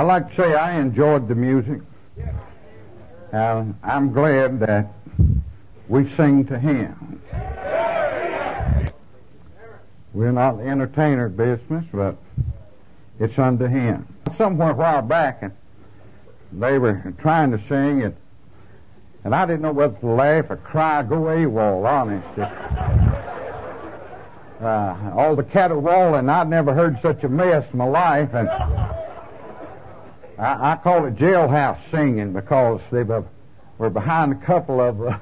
I like to say I enjoyed the music. I'm glad that we sing to Him. We're not the entertainer business, but it's unto Him. Somewhere a while back, and they were trying to sing it, and I didn't know whether to laugh or cry, go AWOL, honest. All the caterwauling, I'd never heard such a mess in my life, and I call it jailhouse singing because they were behind a couple of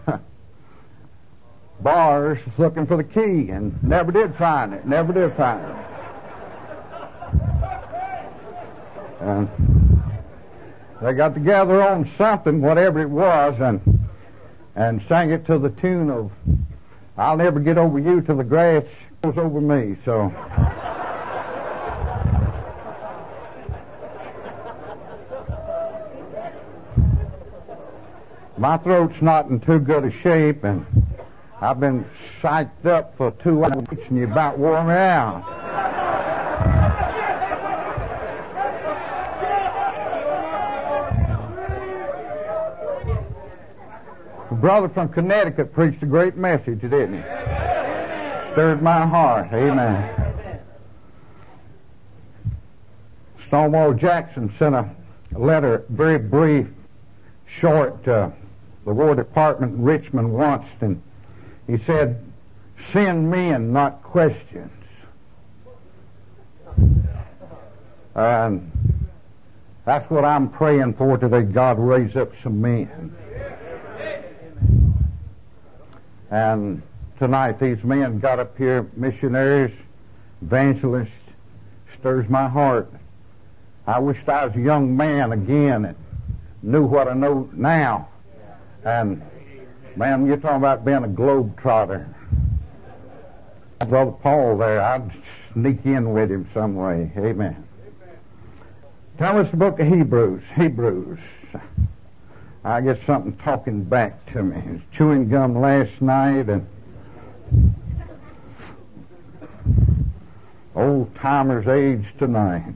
bars looking for the key and never did find it. And they got together on something, whatever it was, and sang it to the tune of "I'll never get over you till the grass goes over me." So my throat's not in too good a shape, and I've been psyched up for 2 hours, and you about wore me out. The brother from Connecticut preached a great message, didn't he? Stirred my heart. Amen. Stonewall Jackson sent a letter, very brief, short, to the War Department in Richmond once, and he said, "Send men, not questions." And that's what I'm praying for today. God raise up some men. And tonight these men got up here, missionaries, evangelists, stirs my heart. I wished I was a young man again and knew what I know now. And man, you're talking about being a globetrotter. Brother Paul there, I'd sneak in with him some way. Amen. Tell us the book of Hebrews. I get something talking back to me. I was chewing gum last night, and old timers age tonight.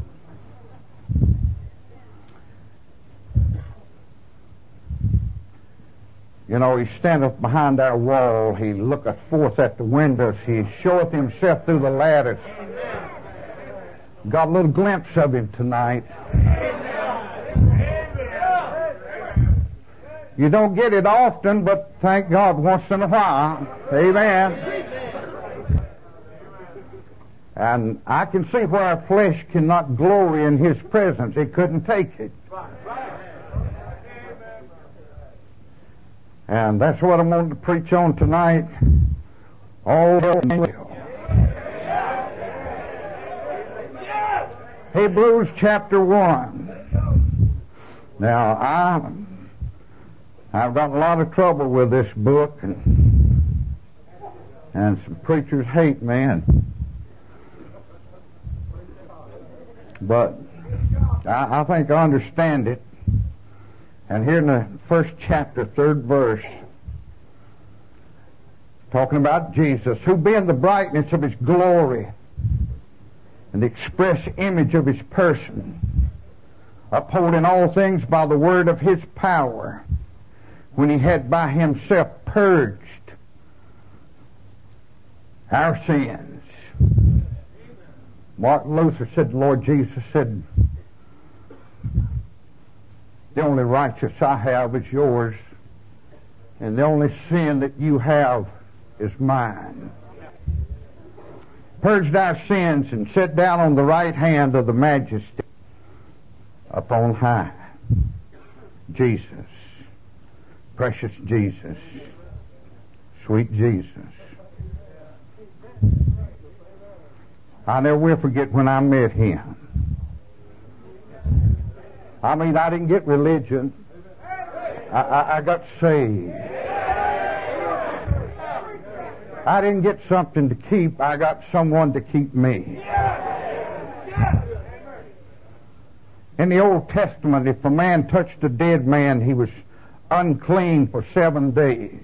You know, he standeth behind our wall. He looketh forth at the windows. He showeth himself through the lattice. Got a little glimpse of him tonight. You don't get it often, but thank God once in a while. Amen. And I can see where our flesh cannot glory in His presence. It couldn't take it. And that's what I'm going to preach on tonight. All Hebrews chapter 1. Now, I've got a lot of trouble with this book, and some preachers hate me, but I think I understand it. And here in the first chapter, 3rd verse, talking about Jesus, who being the brightness of His glory and the express image of His person, upholding all things by the word of His power, when He had by Himself purged our sins. Martin Luther said, the Lord Jesus said, "The only righteous I have is yours, and the only sin that you have is mine." Purged our sins and sat down on the right hand of the Majesty upon high. Jesus. Precious Jesus. Sweet Jesus. I never will forget when I met Him. I mean, I didn't get religion. I got saved. I didn't get something to keep. I got someone to keep me. In the Old Testament, if a man touched a dead man, he was unclean for 7 days.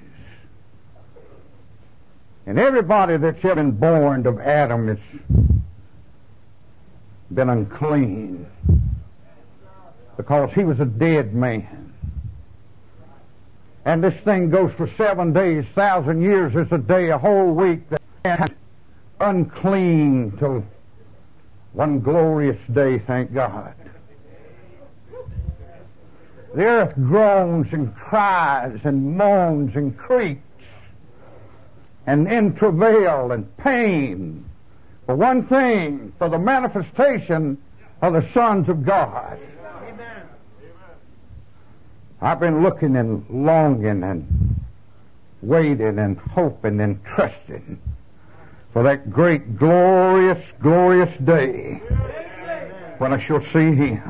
And everybody that's ever been born of Adam has been unclean. because he was a dead man. And this thing goes for 7 days. 1,000 years is a day, a whole week. That man unclean till one glorious day, thank God. The earth groans and cries and moans and creaks and in travail and pain for one thing, for the manifestation of the sons of God. Amen. I've been looking and longing and waiting and hoping and trusting for that great, glorious, glorious day when I shall see Him.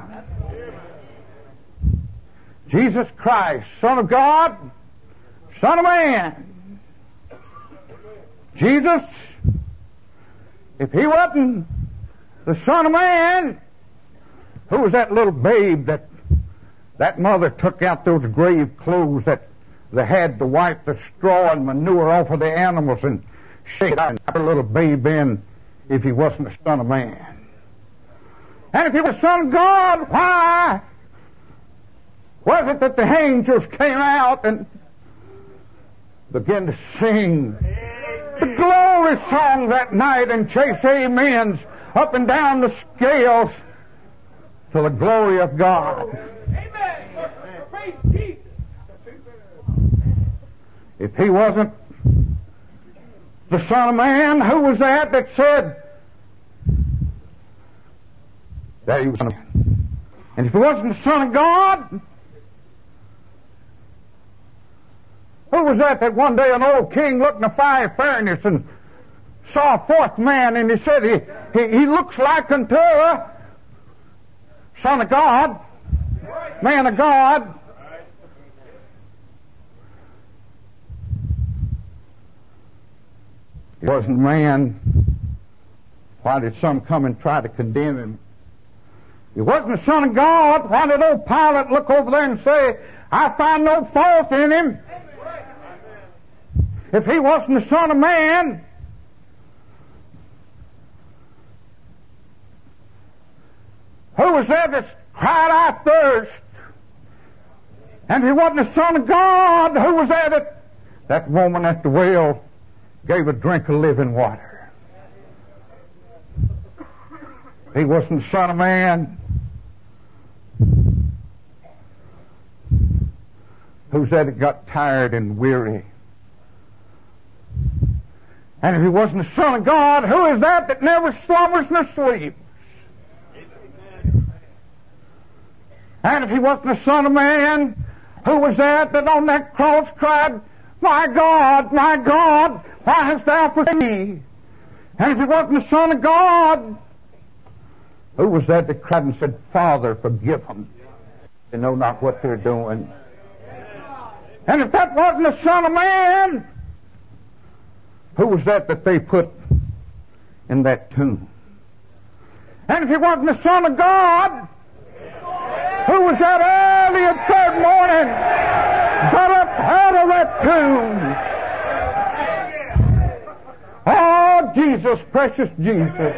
Jesus Christ, Son of God, Son of Man. Jesus, if He wasn't the Son of Man, who was that little babe that mother took out those grave clothes that they had to wipe the straw and manure off of the animals and shake out and put a little babe in if He wasn't the Son of Man? And if He was the Son of God, why was it that the angels came out and began to sing the glory song that night and chase amens up and down the scales to the glory of God? Amen. Praise Jesus. If He wasn't the Son of Man, who was that said that He was the Son of Man? And if He wasn't the Son of God, who was that one day an old king looked in a fiery furnace and saw a fourth man, and he said, he looks like unto a Son of God, man of God. He wasn't man. Why did some come and try to condemn Him? He wasn't the Son of God. Why did old Pilate look over there and say, I find no fault in Him? If He wasn't the Son of Man, who was there that cried, I thirst? And if He wasn't the Son of God, who was there that woman at the well gave a drink of living water? He wasn't the Son of Man. Who's that got tired and weary? And if He wasn't the Son of God, who is that never slumbers nor sleeps? And if He wasn't the Son of Man, who was that on that cross cried, my God, why hast Thou forsaken me? And if He wasn't the Son of God, who was that cried and said, Father, forgive them. They know not what they're doing. And if that wasn't the Son of Man, who was that they put in that tomb? And if He wasn't the Son of God, who was that early at third morning got up out of that tomb? Oh, Jesus, precious Jesus.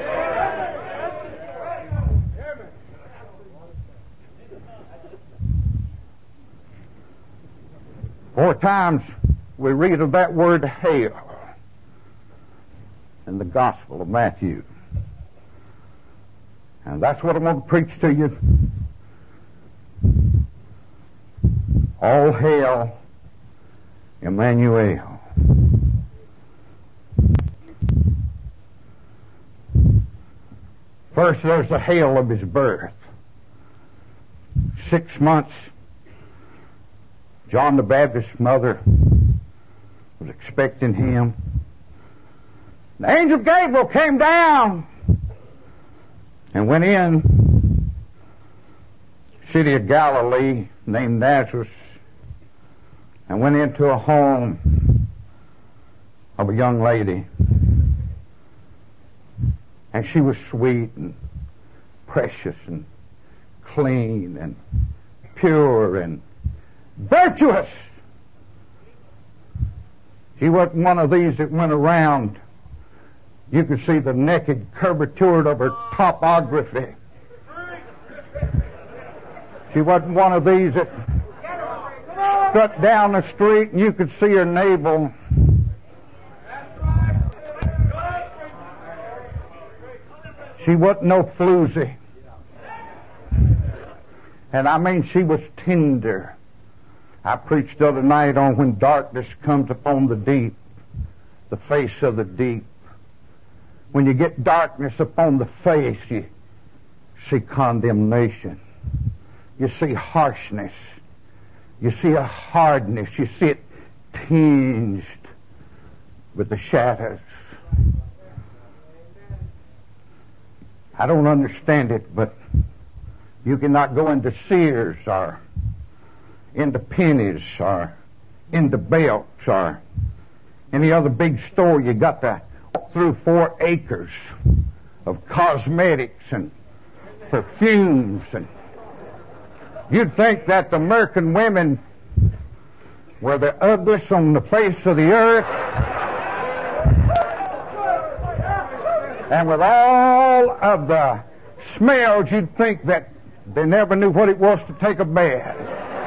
4 times we read of that word hail in the Gospel of Matthew. And that's what I'm going to preach to you. All hail Emmanuel. First, there's the hail of His birth. 6 months, John the Baptist's mother was expecting Him. The angel Gabriel came down and went in city of Galilee named Nazareth and went into a home of a young lady. And she was sweet and precious and clean and pure and virtuous. She wasn't one of these that went around. You could see the naked curvature of her topography. She wasn't one of these that strut down the street and you could see her navel. She wasn't no floozy. And I mean, she was tender. I preached the other night on when darkness comes upon the deep, the face of the deep. When you get darkness upon the face, you see condemnation. You see harshness. You see a hardness. You see it tinged with the shadows. I don't understand it, but you cannot go into Sears or into Penny's or into Belk's or any other big store. You got to walk through 4 acres of cosmetics and perfumes, and you'd think that the American women were the ugliest on the face of the earth. And with all of the smells, you'd think that they never knew what it was to take a bath.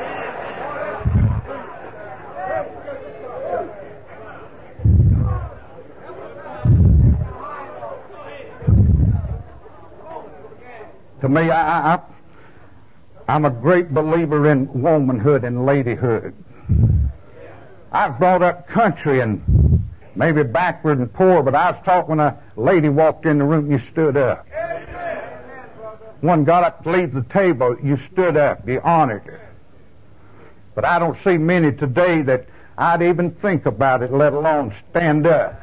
To me, I'm a great believer in womanhood and ladyhood. I was brought up country and maybe backward and poor, but I was taught when a lady walked in the room, you stood up. One got up to leave the table, you stood up, you honored her. But I don't see many today that I'd even think about it, let alone stand up.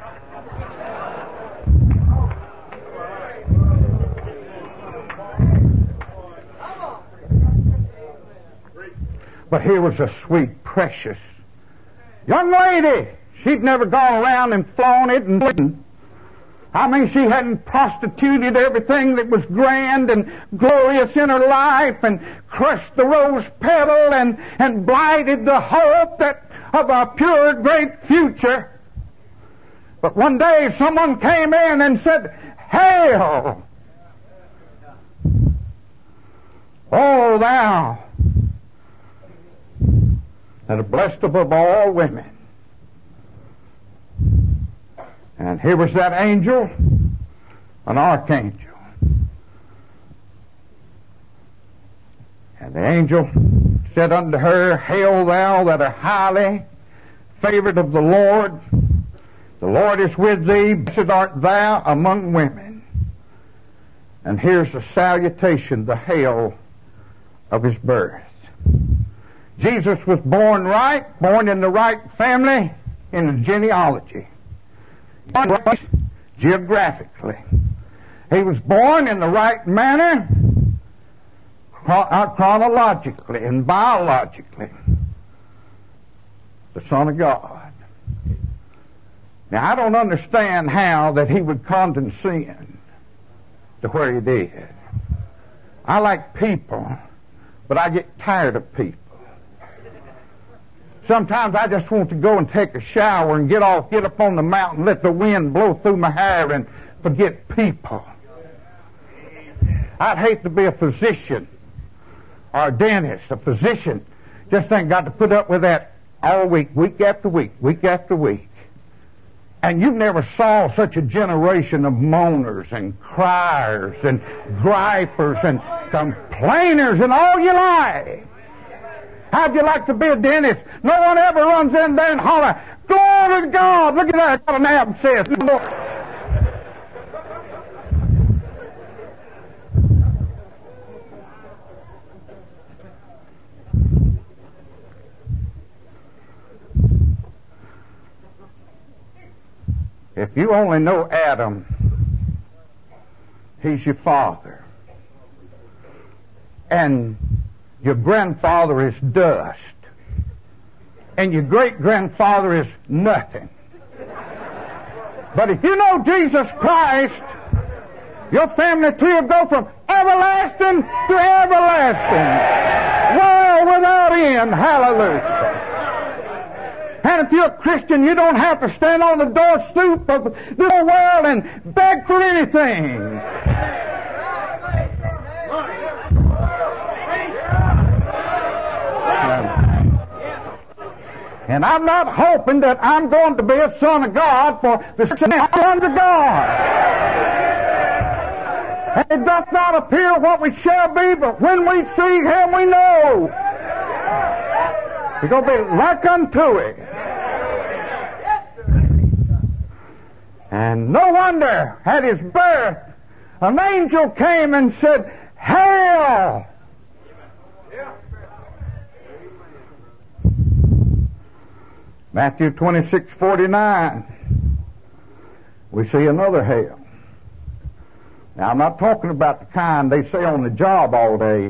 But here was a sweet, precious young lady. She'd never gone around and flown it and bleeding. I mean, she hadn't prostituted everything that was grand and glorious in her life and crushed the rose petal and blighted the hope of a pure, great future. But one day someone came in and said, "Hail, O thou that are blessed above all women." And here was that angel, an archangel. And the angel said unto her, "Hail thou that art highly favored of the Lord. The Lord is with thee. Blessed art thou among women." And here's the salutation, the hail of his birth. Jesus was born right, born in the right family, in the genealogy. Right geographically. He was born in the right manner, chronologically and biologically. The Son of God. Now, I don't understand how that he would condescend to where he did. I like people, but I get tired of people. Sometimes I just want to go and take a shower and get up on the mountain, let the wind blow through my hair and forget people. I'd hate to be a physician or a dentist. A physician just ain't got to put up with that all week, week after week, week after week. And you never saw such a generation of moaners and criers and gripers and complainers in all your life. How'd you like to be a dentist? No one ever runs in there and holler, "Glory to God, look at that, got an abscess." No. If you only know Adam, he's your father. And your grandfather is dust. And your great-grandfather is nothing. But if you know Jesus Christ, your family tree will go from everlasting to everlasting. World without end. Hallelujah. And if you're a Christian, you don't have to stand on the doorstep of the world and beg for anything. And I'm not hoping that I'm going to be a son of God for the sons of God. And it doth not appear what we shall be, but when we see Him, we know we're going to be like unto Him. And no wonder at His birth, an angel came and said, "Hail!" Matthew 26:49, we see another hail. Now, I'm not talking about the kind they say on the job all day.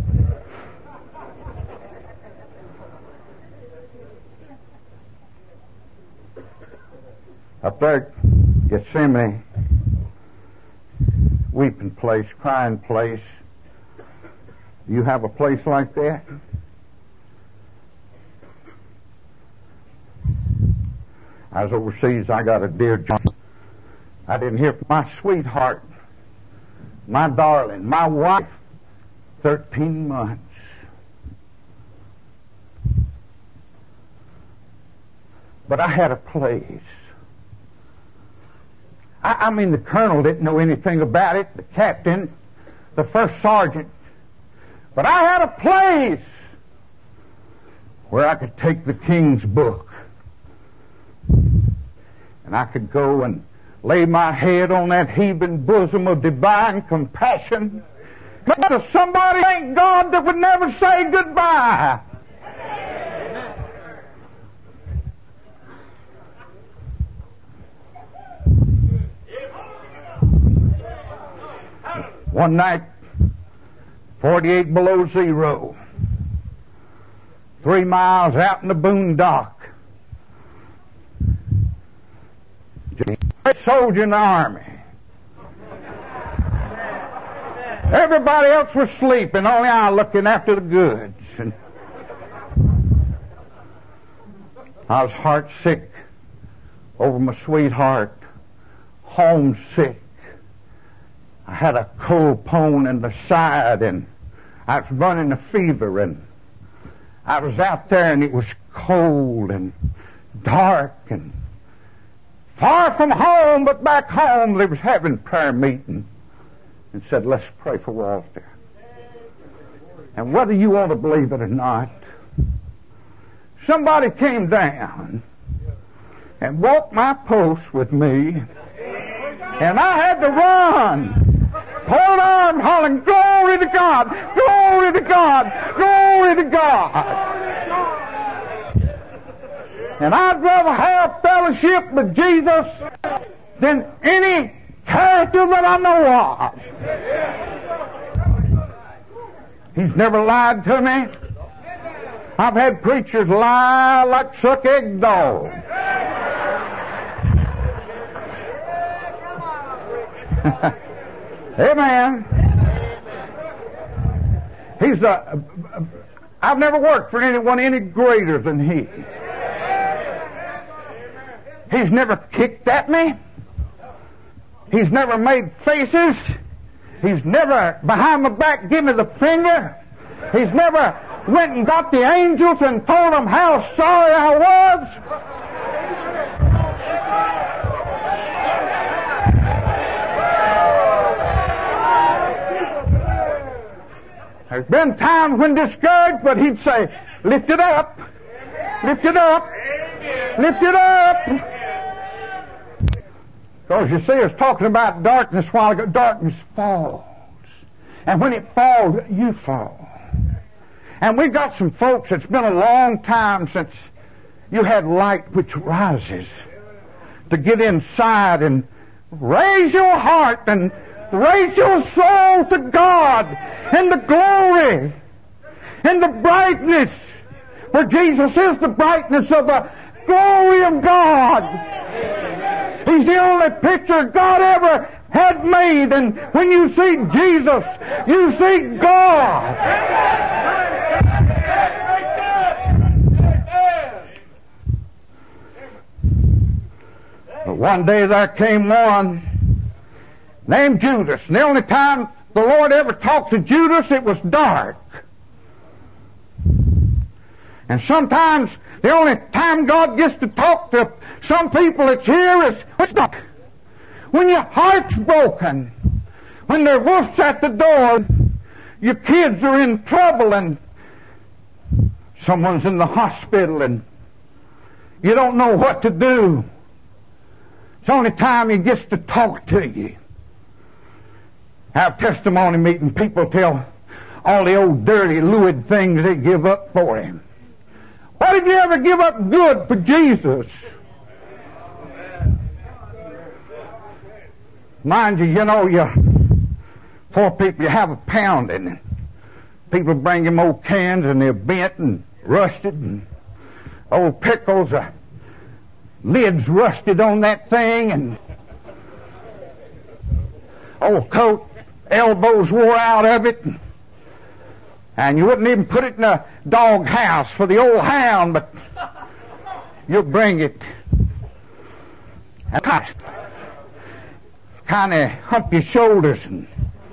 Up there, Gethsemane, weeping place, crying place. Do you have a place like that? I was overseas. I got a dear job. I didn't hear from my sweetheart, my darling, my wife, 13 months. But I had a place. I mean, the colonel didn't know anything about it, the captain, the first sergeant. But I had a place where I could take the king's book. And I could go and lay my head on that heaving bosom of divine compassion. But to somebody, thank God, that would never say goodbye. One night, 48 below zero, 3 miles out in the boondock. Soldier in the army. Everybody else was sleeping, only I looking after the goods. And I was heart sick over my sweetheart, homesick. I had a cold pone in the side, and I was running a fever, and I was out there, and it was cold and dark and far from home, but back home they was having prayer meeting and said, "Let's pray for Walter." And whether you want to believe it or not, somebody came down and walked my post with me, and I had to run, hold arm, hollering, "Glory to God! Glory to God! Glory to God!" And I'd rather have fellowship with Jesus than any character that I know of. He's never lied to me. I've had preachers lie like suck egg dogs. Amen. I've never worked for anyone any greater than he. He's never kicked at me. He's never made faces. He's never behind my back given me the finger. He's never went and got the angels and told them how sorry I was. There's been times when discouraged, but he'd say, "Lift it up, lift it up, lift it up." Because you see, I was talking about darkness a while ago. Darkness falls. And when it falls, you fall. And we've got some folks, it's been a long time since you had light which rises to get inside and raise your heart and raise your soul to God in the glory, in the brightness. For Jesus is the brightness of the glory of God. He's the only picture God ever had made. And when you see Jesus, you see God. But one day there came one named Judas. And the only time the Lord ever talked to Judas, it was dark. And sometimes the only time God gets to talk to some people that's here is when your heart's broken, when there are wolves at the door, your kids are in trouble, and someone's in the hospital, and you don't know what to do. It's the only time He gets to talk to you. Have testimony meeting, people tell all the old dirty, lewd things they give up for Him. Why did you ever give up good for Jesus? Mind you, you poor people, you have a pounding, and people bring them old cans, and they're bent and rusted, and old pickles, lids rusted on that thing, and old coat, elbows wore out of it, and you wouldn't even put it in a dog house for the old hound, but you'll bring it and kind of hump your shoulders and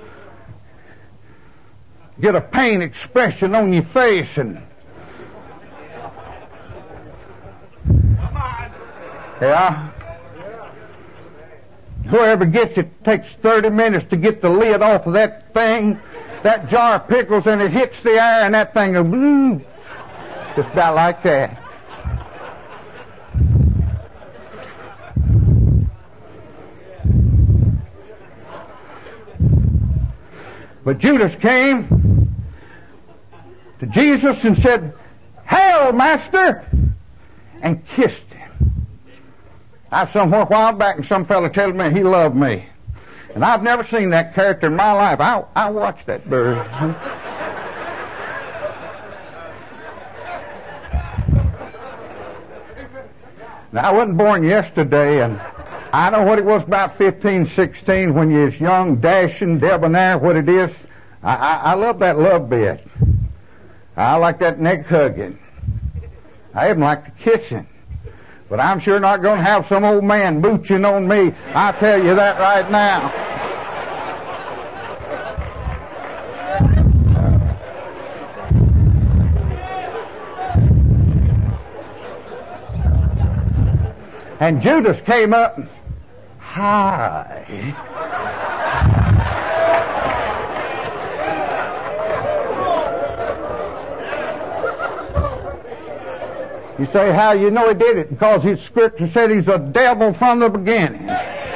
get a pain expression on your face, and yeah, whoever gets it takes 30 minutes to get the lid off of that thing, that jar of pickles, and it hits the air, and that thing goes just about like that. But Judas came to Jesus and said, "Hail, Master," and kissed Him. I was somewhere a while back, and some fellow told me he loved me. And I've never seen that character in my life. I watched that bird. Now, I wasn't born yesterday, and I know what it was about 15, 16 when you was young, dashing, debonair, what it is. I love that love bit. I like that neck hugging. I even like the kissing. But I'm sure not going to have some old man mooching on me. I tell you that right now. And Judas came up, "Hi." You say, how you know he did it? Because his scripture said he's a devil from the beginning.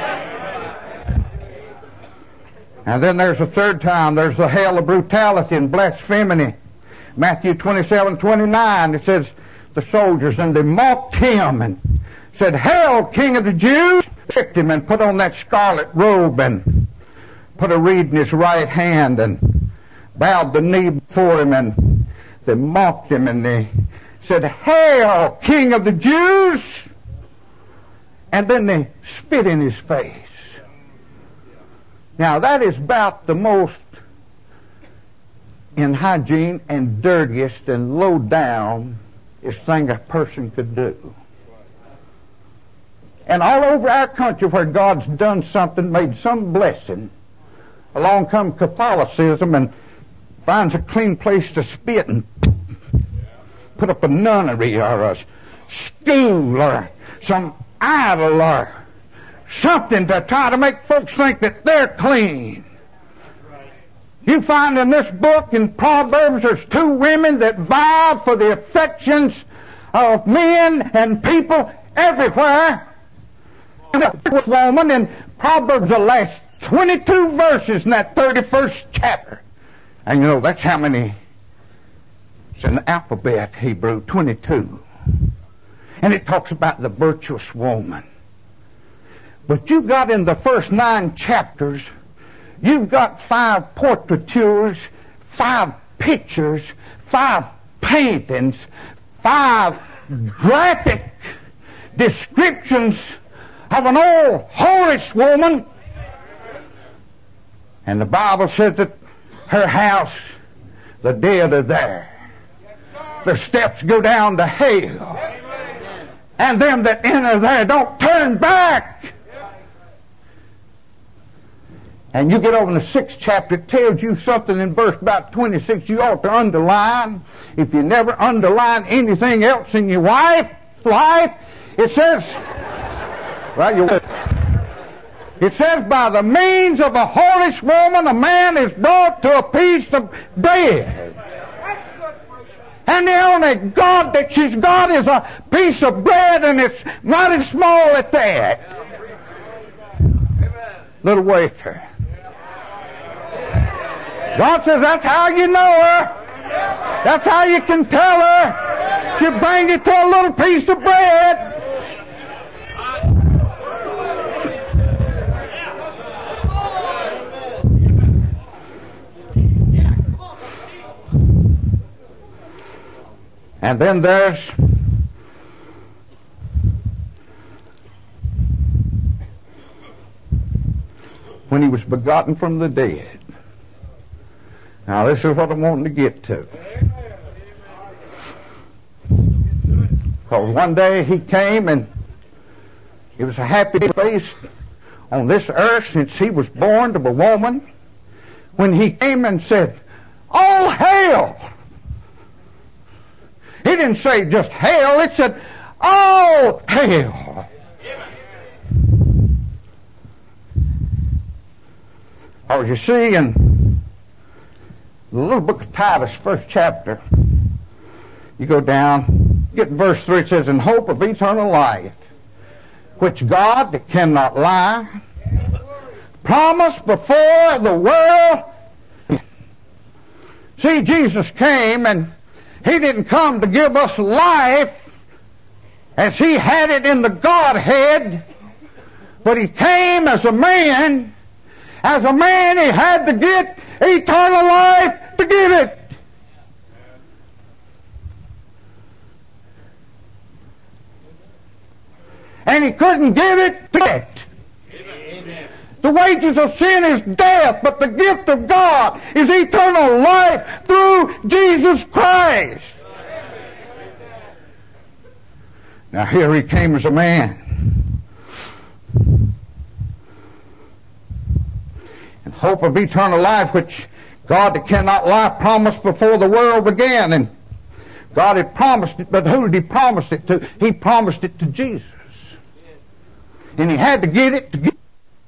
And then there's a third time. There's the hell of brutality and blasphemy. Matthew 27:29, it says, the soldiers, and they mocked him and said, "Hail, King of the Jews!" Tricked him and put on that scarlet robe and put a reed in his right hand and bowed the knee before him, and they mocked him and they said, "Hail, King of the Jews!" And then they spit in his face. Now that is about the most inhygiene and dirtiest and low down thing a person could do. And all over our country where God's done something, made some blessing, along comes Catholicism and finds a clean place to spit and put up a nunnery or a school or some idol or something to try to make folks think that they're clean. You find in this book in Proverbs there's two women that vie for the affections of men and people everywhere. This woman in Proverbs, the last 22 verses in that 31st chapter. And you know, that's how many. It's in the alphabet, Hebrew, 22. And it talks about the virtuous woman. But you've got in the first 9 chapters, you've got 5 portraitures, 5 pictures, 5 paintings, 5 graphic descriptions of an old whorish woman. And the Bible says that her house, the dead are there. The steps go down to hell. And them that enter there don't turn back. And you get over in the 6th chapter, it tells you something in verse about 26 you ought to underline. If you never underline anything else in your life, it says, it says, by the means of a whorish woman, a man is brought to a piece of bread. And the only God that she's got is a piece of bread, and it's mighty small at that. Little wafer. God says that's how you know her. That's how you can tell her. She'll bring you to a little piece of bread. And then there's when he was begotten from the dead. Now this is what I'm wanting to get to. Because one day he came and it was a happy face on this earth since he was born of a woman. When he came and said, "All hail!" He didn't say just hail, it said, "All hail!" Oh, you see, in the little book of Titus, 1st chapter, you go down, get verse 3, it says, "In hope of eternal life, which God, that cannot lie, promised before the world." See, Jesus came, and he didn't come to give us life as he had it in the Godhead, but he came as a man. As a man, he had to get eternal life to give it. And he couldn't give it to get. Amen. The wages of sin is death, but the gift of God is eternal life through Jesus Christ. Now here he came as a man. In hope of eternal life, which God that cannot lie promised before the world began. And God had promised it, but who did he promise it to? He promised it to Jesus. And he had to get it to get.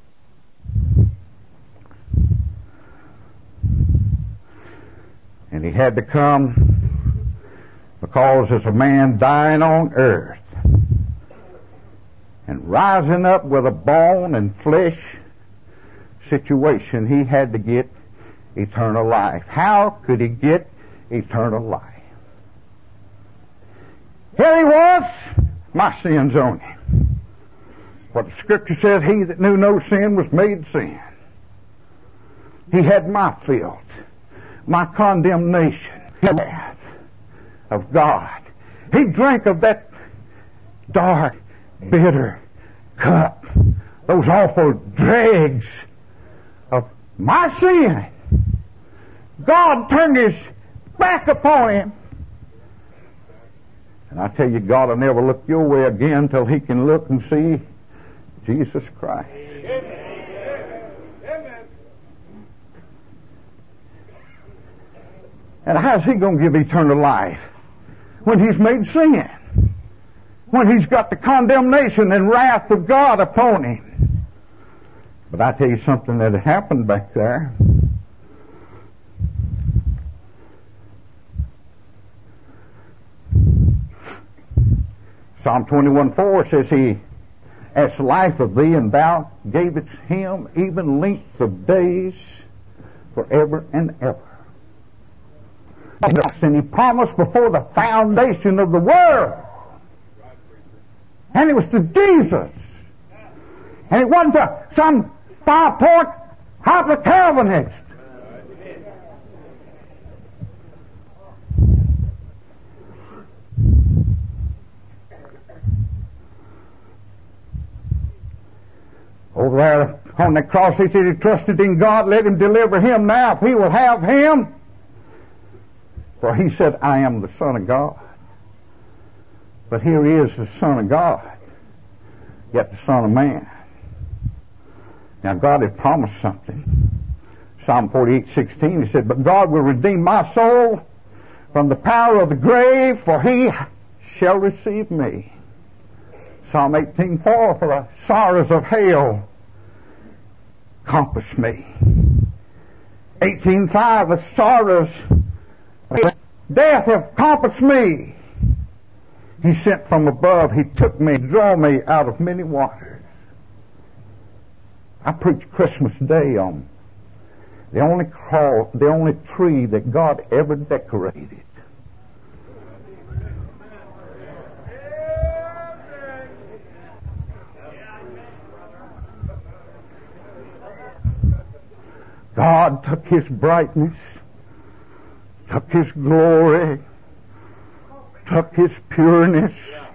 And he had to come because as a man dying on earth and rising up with a bone and flesh situation, he had to get eternal life. How could he get eternal life? Here he was, my sins on him. What the scripture says, he that knew no sin was made sin. He had my filth, my condemnation, the wrath of God. He drank of that dark, bitter cup, those awful dregs of my sin. God turned his back upon him. And I tell you, God will never look your way again till he can look and see Jesus Christ. And how's he going to give eternal life when he's made sin? When he's got the condemnation and wrath of God upon him? But I tell you something that had happened back there. Psalm 21:4 says, he asked life of thee, and thou gavest him even length of days forever and ever. And he promised before the foundation of the world. And it was to Jesus. And it wasn't to some 5-point hyper-Calvinist. Over there on the cross, he said he trusted in God. Let him deliver him now if he will have him. For he said, I am the Son of God. But here he is, the Son of God, yet the Son of Man. Now God had promised something. Psalm 48:16, he said, but God will redeem my soul from the power of the grave, for he shall receive me. Psalm 18:4, for the sorrows of hell compass me. 18:5, the sorrows of death have compassed me. He sent from above, he took me, drew me out of many waters. I preached Christmas Day on the only tree that God ever decorated. God took his brightness, took his glory, took his pureness,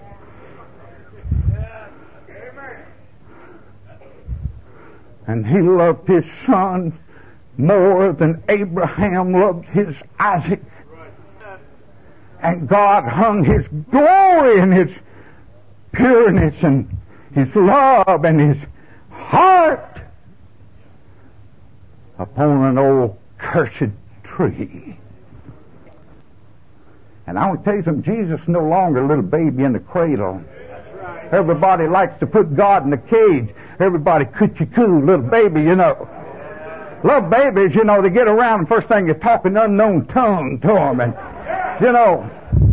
and he loved his son more than Abraham loved his Isaac. And God hung his glory and his pureness and his love and his heart upon an old cursed tree. And I want to tell you something, Jesus is no longer a little baby in the cradle. Everybody likes to put God in a cage. Everybody coochie-coo, little baby, you know. Little babies, you know, they get around and first thing you talk an unknown tongue to them. And, you know.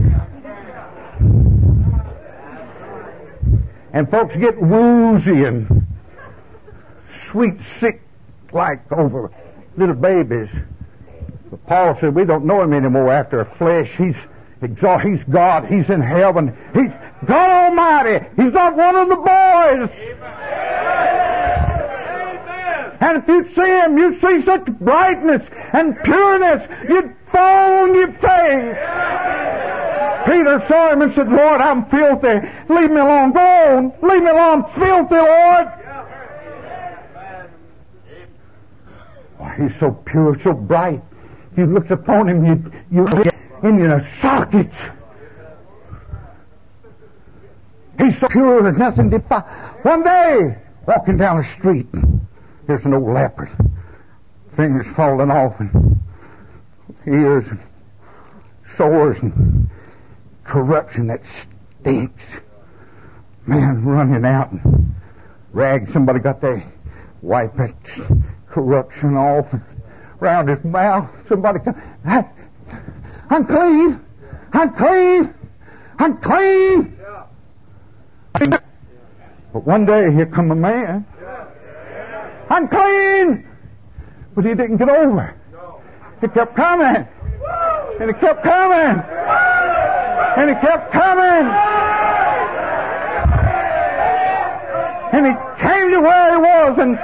And folks get woozy and sweet sick like over little babies. But Paul said we don't know him anymore after our flesh. He's exalted. He's God. He's in heaven. He's God Almighty. He's not one of the boys. And if you'd see him, you'd see such brightness and pureness, you'd fall on your face. Peter saw him and said, Lord, I'm filthy. Leave me alone. Go on. Leave me alone. I'm filthy, Lord. Oh, he's so pure, so bright. You looked upon him, you get in your sockets. He's so pure that nothing defiles. One day, walking down the street, there's an old leopard, fingers falling off, and ears and sores and corruption that stinks. Man running out and rags. Somebody got to wipe that corruption off and around his mouth. Somebody come, I'm clean, I'm clean, I'm clean. But one day here come a man. I'm clean! But he didn't get over. He kept coming. And he kept coming. And he kept coming. And he came to where he was and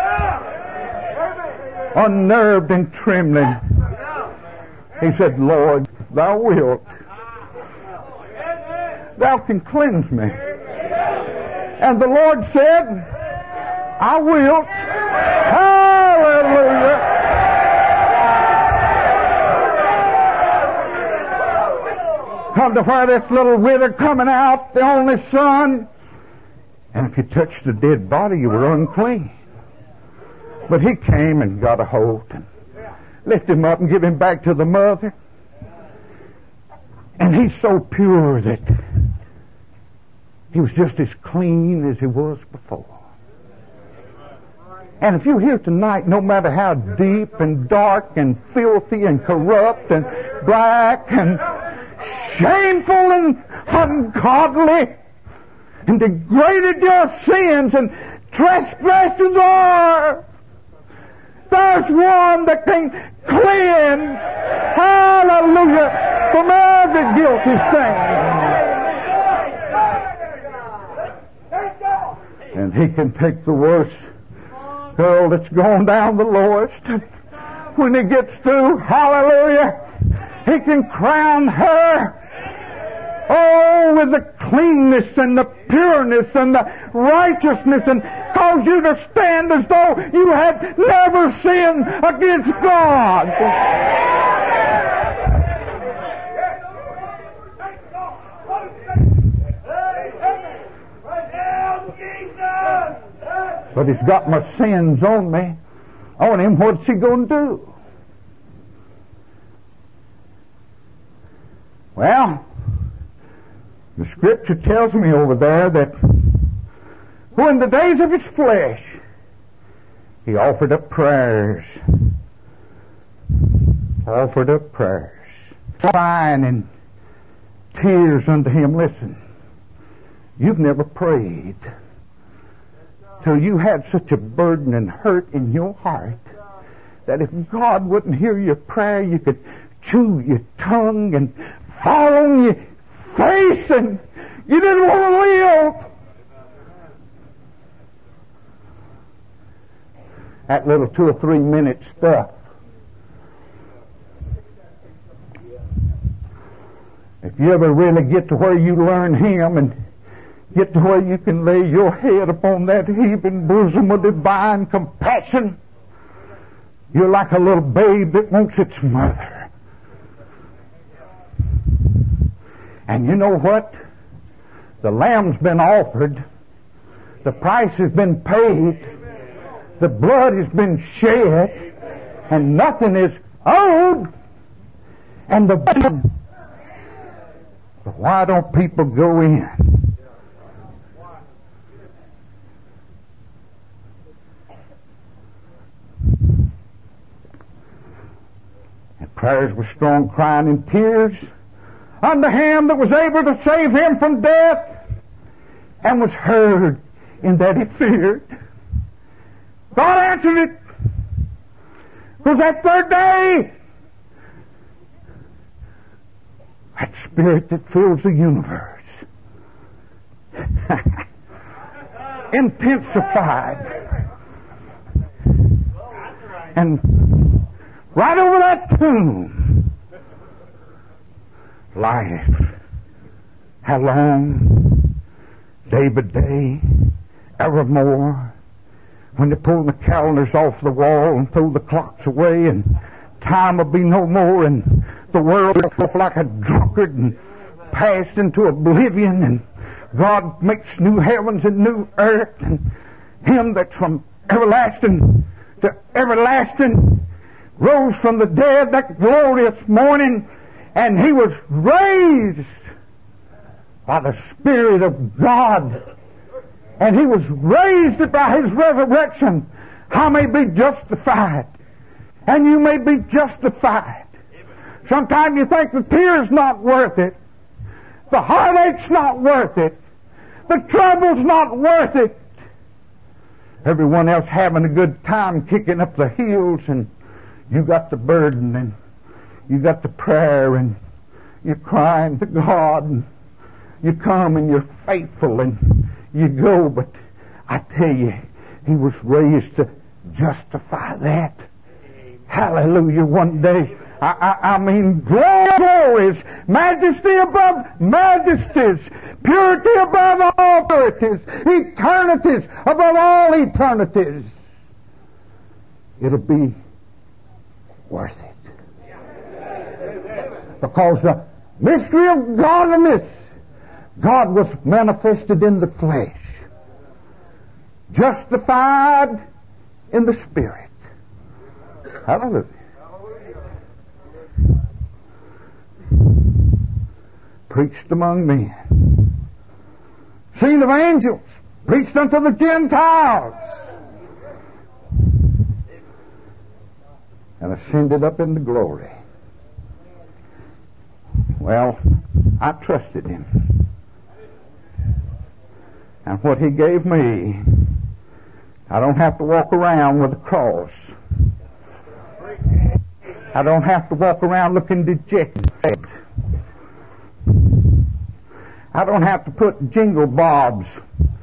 unnerved and trembling. He said, Lord, thou wilt. Thou can cleanse me. And the Lord said, I will. Hallelujah. Come to where this little widow coming out, the only son. And if you touched the dead body, you were unclean. But he came and got a hold and lifted him up and give him back to the mother. And he's so pure that he was just as clean as he was before. And if you're here tonight, no matter how deep and dark and filthy and corrupt and black and shameful and ungodly and degraded your sins and transgressions are, there's one that can cleanse, hallelujah, from every guilty stain. And he can take the worst girl that's gone down the lowest. When he gets through, hallelujah, he can crown her, oh, with the cleanness and the pureness and the righteousness and cause you to stand as though you had never sinned against God. But he's got my sins on me. On him, what's he going to do? Well, the scripture tells me over there that who in the days of his flesh, he offered up prayers. Offered up prayers. Crying and tears unto him. Listen, you've never prayed till you had such a burden and hurt in your heart that if God wouldn't hear your prayer, you could chew your tongue and fall on your face and you didn't want to live. That little 2 or 3 minute stuff. If you ever really get to where you learn Him and get to where you can lay your head upon that heaving bosom of divine compassion, you're like a little babe that wants its mother. And you know what? The lamb's been offered. The price has been paid. The blood has been shed. And nothing is owed. And the... But why don't people go in? And prayers were strong, crying in tears unto him that was able to save him from death, and was heard in that he feared. God answered it. It was that third day. That Spirit that fills the universe intensified. And right over that tomb, life. How long? Day by day, evermore. When they pull the calendars off the wall and throw the clocks away, and time will be no more, and the world will look like a drunkard and passed into oblivion, and God makes new heavens and new earth, and Him that's from everlasting to everlasting rose from the dead that glorious morning, and He was raised by the Spirit of God, and He was raised by His resurrection. I may be justified, and you may be justified. Sometimes you think the tear's not worth it. The heartache's not worth it. The trouble's not worth it. Everyone else having a good time kicking up the heels, and you got the burden, and you got the prayer, and you're crying to God, and you come and you're faithful and you go, but I tell you, He was raised to justify that. Hallelujah. One day, I mean, glories, majesty above majesties, purity above all purities, eternities above all eternities. It'll be worth it. Because the mystery of godliness, God was manifested in the flesh, justified in the Spirit. Hallelujah. Preached among men, seen of angels, preached unto the Gentiles, and ascended up into glory. Well, I trusted Him. And what He gave me, I don't have to walk around with a cross. I don't have to walk around looking dejected. I don't have to put jingle bobs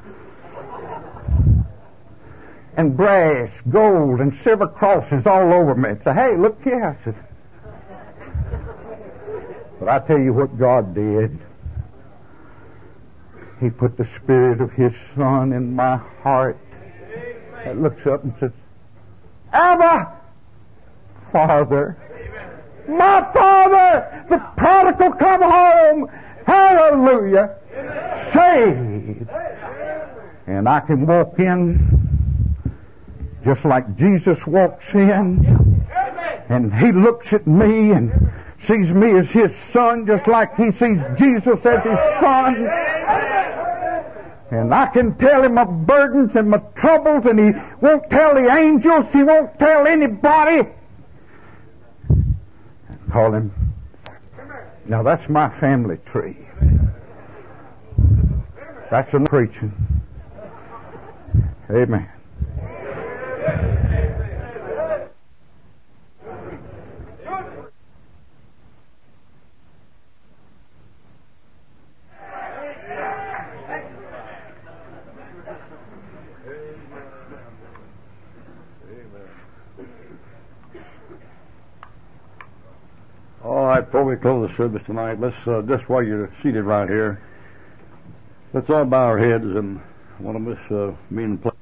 and brass, gold, and silver crosses all over me and say, hey, look here. I said, but I tell you what God did. He put the Spirit of His Son in my heart that looks up and says, Abba, Father, my Father, the prodigal come home. Hallelujah. Saved. And I can walk in Just like Jesus walks in and he looks at me and sees me as his son, just like he sees Jesus as his son. And I can tell him my burdens and my troubles, and he won't tell the angels, he won't tell anybody. Call him. Now that's my family tree. That's enough preaching. Amen. All right, before we close the service tonight, let's just while you're seated right here, let's all bow our heads, and one of us, me and